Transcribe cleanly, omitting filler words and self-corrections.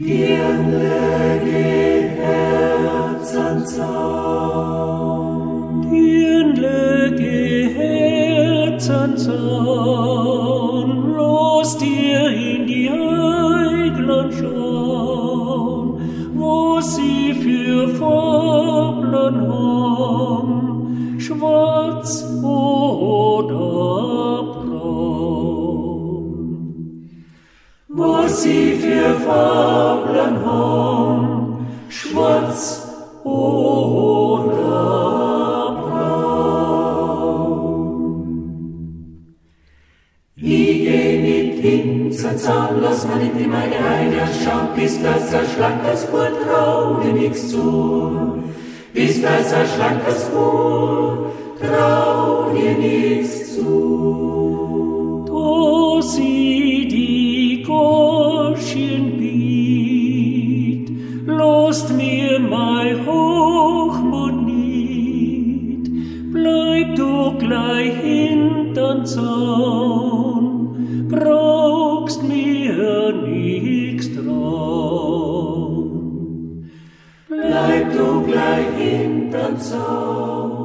Gern lege Herz an Zaun, Gern lege Herz an Zaun, los dir in die Eigland schauen, wo sie für Fabeln haben, schwarz oder braun. wo sie für Fabeln haben, schwarz oder braun. Ich geh nicht hin zur Zaun, lass mal nicht in meine Heimat schauen, bis das ein schlankes Burt trau dir nix zu. Bis das ein schlankes Burt trau dir nix zu. Da sieh die Goschen biet, lost mir mein Hochmut nied, bleib du gleich hintern Zaun, brauchst mir nix trauen. Bleib du gleich hintern Zaun,